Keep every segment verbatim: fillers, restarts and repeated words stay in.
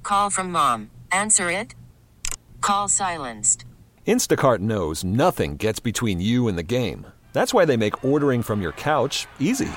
Call from mom. Answer it. Call silenced. Instacart knows nothing gets between you and the game. That's why they make ordering from your couch easy.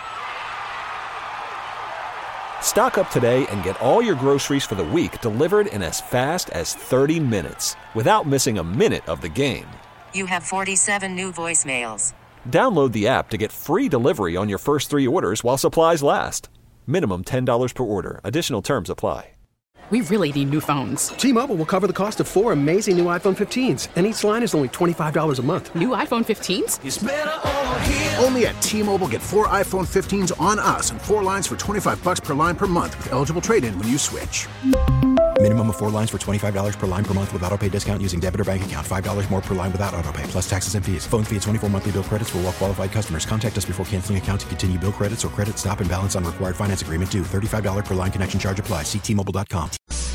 Stock up today and get all your groceries for the week delivered in as fast as thirty minutes without missing a minute of the game. You have forty-seven new voicemails. Download the app to get free delivery on your first three orders while supplies last. Minimum ten dollars per order. Additional terms apply. We really need new phones. T-Mobile will cover the cost of four amazing new iPhone fifteens, and each line is only twenty-five dollars a month. New iPhone fifteens? It's better over here. Only at T-Mobile, get four iPhone fifteens on us and four lines for twenty-five bucks per line per month with eligible trade-in when you switch. Minimum of four lines for twenty-five dollars per line per month with autopay discount using debit or bank account. five dollars more per line without autopay, plus taxes and fees. Phone fee at twenty-four monthly bill credits for well-qualified customers. Contact us before canceling account to continue bill credits or credit stop and balance on required finance agreement due. thirty-five dollars per line connection charge applies. See T Mobile dot com.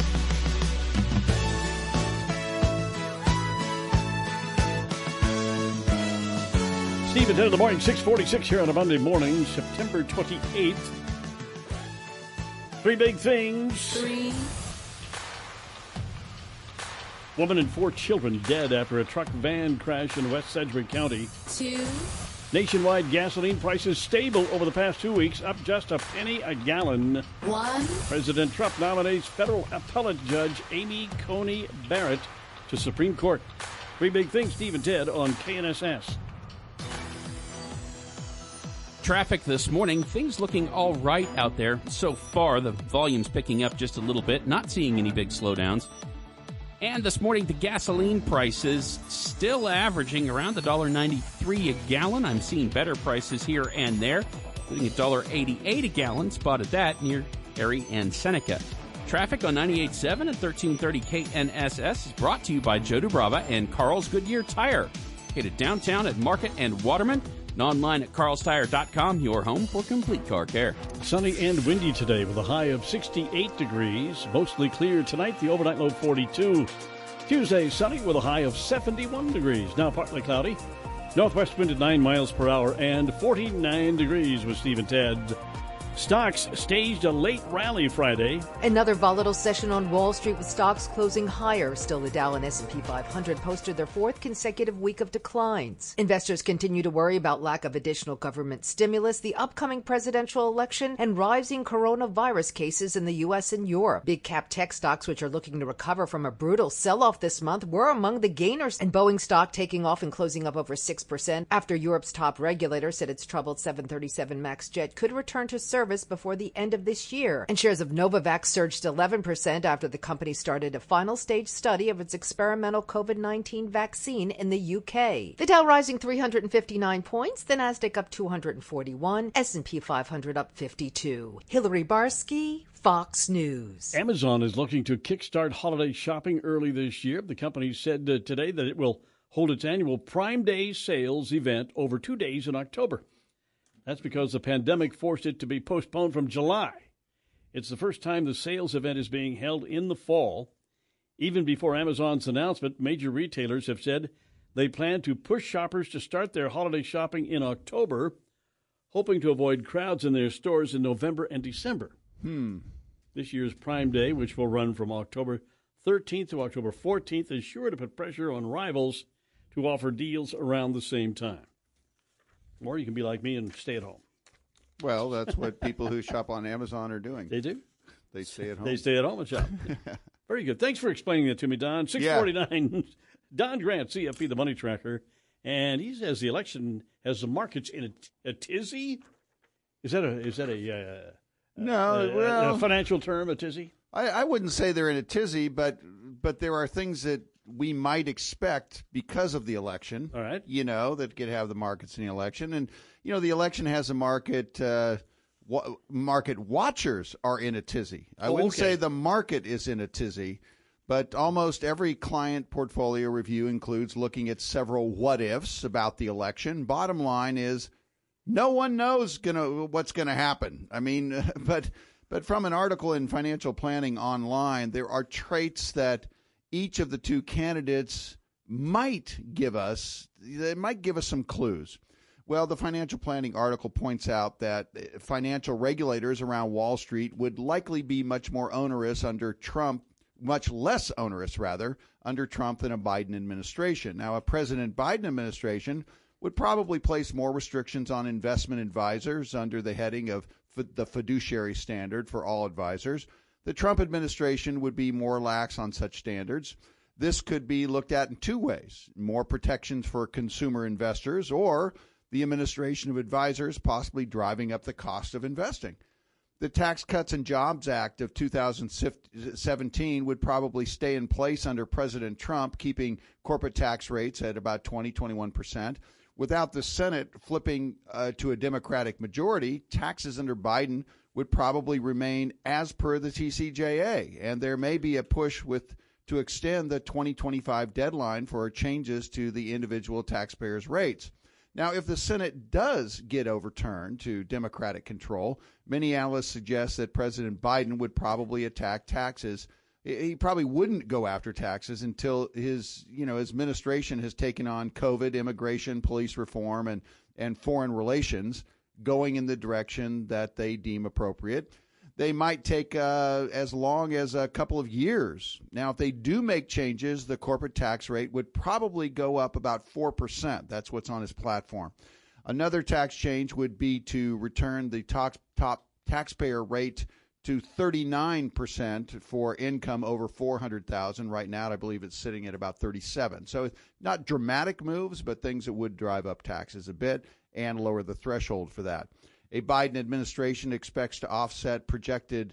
Steve and Ted in the morning, six forty-six here on a Monday morning, September twenty-eighth. Three big things. Three. Woman and four children dead after a truck van crash in West Sedgwick County. Two. Nationwide gasoline prices stable over the past two weeks, up just a penny a gallon. One. President Trump nominates federal appellate judge Amy Coney Barrett to Supreme Court. Three big things, Steve and Ted on K N S S. Traffic this morning, things looking all right out there so far. The volume's picking up just a little bit, not seeing any big slowdowns. And this morning, the gasoline prices still averaging around one dollar ninety-three a gallon. I'm seeing better prices here and there, including one dollar eighty-eight a gallon, spotted that near Erie and Seneca. Traffic on ninety-eight point seven and thirteen thirty K N S S is brought to you by Joe Dubrava and Carl's Goodyear Tire, located downtown at Market and Waterman. And online at carls tire dot com, your home for complete car care. Sunny and windy today with a high of sixty-eight degrees. Mostly clear tonight, the overnight low forty-two. Tuesday, sunny with a high of seventy-one degrees. Now partly cloudy. Northwest wind at nine miles per hour and forty-nine degrees with Steve and Ted. Stocks staged a late rally Friday. Another volatile session on Wall Street with stocks closing higher. Still, the Dow and S and P five hundred posted their fourth consecutive week of declines. Investors continue to worry about lack of additional government stimulus, the upcoming presidential election, and rising coronavirus cases in the U S and Europe. Big cap tech stocks, which are looking to recover from a brutal sell-off this month, were among the gainers, and Boeing stock taking off and closing up over six percent after Europe's top regulator said its troubled seven thirty-seven MAX jet could return to service before the end of this year. And shares of Novavax surged eleven percent after the company started a final stage study of its experimental COVID nineteen vaccine in the U K. The Dow rising three hundred fifty-nine points, the Nasdaq up two hundred forty-one, S and P five hundred up fifty-two. Hillary Barsky, Fox News. Amazon is looking to kickstart holiday shopping early this year. The company said uh, today that it will hold its annual Prime Day sales event over two days in October. That's because the pandemic forced it to be postponed from July. It's the first time the sales event is being held in the fall. Even before Amazon's announcement, major retailers have said they plan to push shoppers to start their holiday shopping in October, hoping to avoid crowds in their stores in November and December. Hmm. This year's Prime Day, which will run from October thirteenth to October fourteenth, is sure to put pressure on rivals to offer deals around the same time. Or you can be like me and stay at home. Well, that's what people who shop on Amazon are doing. They do? They stay at home. They stay at home and shop. Very good. Thanks for explaining that to me, Don. six forty-nine, yeah. Don Grant, C F P, the money tracker. And he says the election has the markets in a, a tizzy. Is that a is that a, uh, no, a, well, a financial term, a tizzy? I, I wouldn't say they're in a tizzy, but but there are things that we might expect because of the election. All right. You know, that could have the markets in the election. And, you know, the election has a market. Uh, wa- market watchers are in a tizzy. I oh, wouldn't okay. say the market is in a tizzy, but almost every client portfolio review includes looking at several what ifs about the election. Bottom line is no one knows gonna what's going to happen. I mean, but but from an article in Financial Planning Online, there are traits that each of the two candidates might give us, they might give us some clues. Well, the financial planning article points out that financial regulators around Wall Street would likely be much more onerous under Trump much less onerous, rather, under Trump than a Biden administration. Now, a President Biden administration would probably place more restrictions on investment advisors under the heading of f- the fiduciary standard for all advisors. The Trump administration would be more lax on such standards. This could be looked at in two ways: more protections for consumer investors, or the administration of advisors possibly driving up the cost of investing. The Tax Cuts and Jobs Act of two thousand seventeen would probably stay in place under President Trump, keeping corporate tax rates at about twenty, twenty-one percent. Without the Senate flipping uh, to a Democratic majority, taxes under Biden would probably remain as per the T C J A, and there may be a push with to extend the twenty twenty-five deadline for changes to the individual taxpayers' rates. Now, if the Senate does get overturned to Democratic control, many analysts suggest that President Biden would probably attack taxes. He probably wouldn't go after taxes until his, you know, his administration has taken on COVID, immigration, police reform, and, and foreign relations, going in the direction that they deem appropriate. They might take uh, as long as a couple of years. Now, if they do make changes, the corporate tax rate would probably go up about four percent. That's what's on his platform. Another tax change would be to return the top, top taxpayer rate to thirty-nine percent for income over four hundred thousand dollars. Right now, I believe it's sitting at about thirty-seven. So not dramatic moves, but things that would drive up taxes a bit and lower the threshold for that. A Biden administration expects to offset projected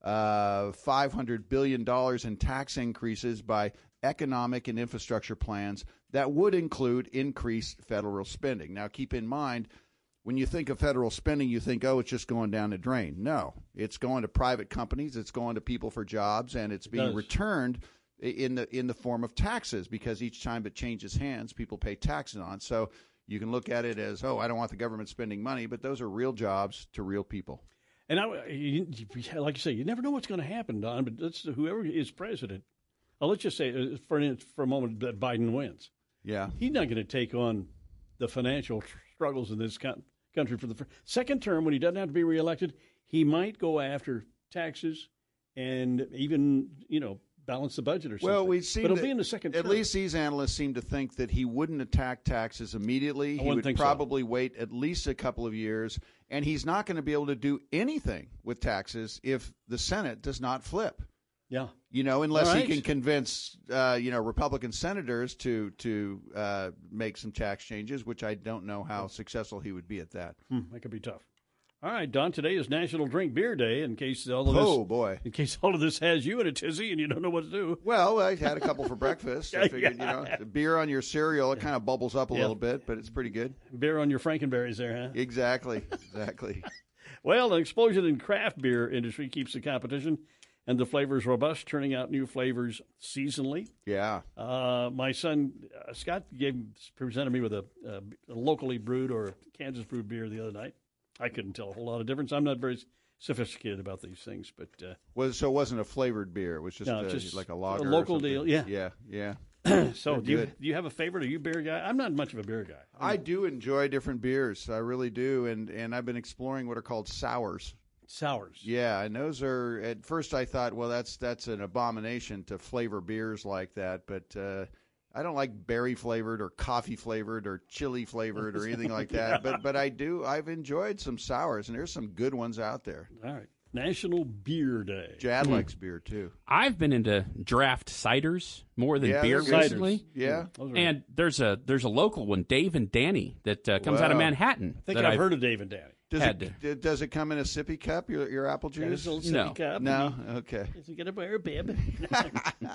uh, five hundred billion dollars in tax increases by economic and infrastructure plans that would include increased federal spending. Now, keep in mind, when you think of federal spending, you think, oh, it's just going down the drain. No, it's going to private companies, it's going to people for jobs, and it's being it returned in the in the form of taxes, because each time it changes hands, people pay taxes on. So you can look at it as, oh, I don't want the government spending money, but those are real jobs to real people. And I, you, like you say, you never know what's going to happen, Don, but that's, whoever is president, well, let's just say for, for a moment that Biden wins. Yeah. He's not going to take on the financial struggles in this country for the second term. When he doesn't have to be reelected, he might go after taxes and even, you know, balance the budget or something. Well, we've seen but it'll that, be in the second term. At least these analysts seem to think that he wouldn't attack taxes immediately. I he would think probably so. wait at least a couple of years, and he's not going to be able to do anything with taxes if the Senate does not flip. Yeah. You know, unless right. he can convince, uh, you know, Republican senators to to uh, make some tax changes, which I don't know how successful he would be at that. Hmm, that could be tough. All right, Don, today is National Drink Beer Day, in case all of this, oh, boy. in case all of this has you in a tizzy and you don't know what to do. Well, I had a couple for breakfast. I figured, yeah. you know, beer on your cereal, it kind of bubbles up a yeah. little bit, but it's pretty good. Beer on your Frankenberries there, huh? Exactly, exactly. Well, an explosion in craft beer industry keeps the competition and the flavors robust, turning out new flavors seasonally. Yeah. Uh, my son, uh, Scott, gave presented me with a, a locally brewed or Kansas brewed beer the other night. I couldn't tell a whole lot of difference. I'm not very sophisticated about these things, but uh, was so it wasn't a flavored beer. It was just, no, a, just like a lager, a local or deal. Yeah, yeah, yeah. So, do you, do you have a favorite? Are you a beer guy? I'm not much of a beer guy. I, I do enjoy different beers. I really do, and and I've been exploring what are called sours. Sours. Yeah, and those are. At first, I thought, well, that's that's an abomination to flavor beers like that, but. Uh, I don't like berry flavored or coffee flavored or chili flavored or anything like that. yeah. But but I do. I've enjoyed some sours, and there's some good ones out there. All right. National Beer Day. Jad mm. likes beer, too. I've been into draft ciders more than yeah, beer recently. Yeah. yeah. And there's a there's a local one, Dave and Danny, that uh, comes wow. out of Manhattan. I think I've, I've heard of Dave and Danny. Does it, to. does it come in a sippy cup, your your apple juice? Yeah, no. Cup. No? Okay. Is he going to wear a bib? no,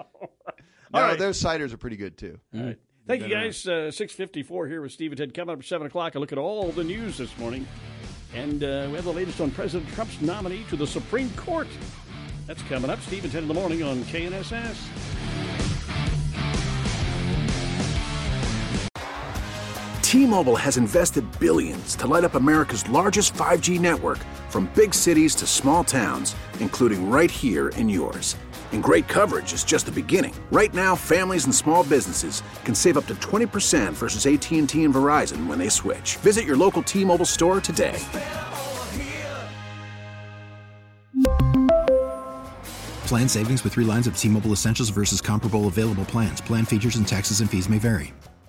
All right. those ciders are pretty good, too. All right. Thank you, guys. Uh, six fifty-four here with Steve and Ted. Coming up at seven o'clock, a look at all the news this morning. And uh, we have the latest on President Trump's nominee to the Supreme Court. That's coming up. Steve and Ted in the morning on K N S S. T-Mobile has invested billions to light up America's largest five G network, from big cities to small towns, including right here in yours. And great coverage is just the beginning. Right now, families and small businesses can save up to twenty percent versus A T and T and Verizon when they switch. Visit your local T-Mobile store today. Plan savings with three lines of T-Mobile Essentials versus comparable available plans. Plan features and taxes and fees may vary.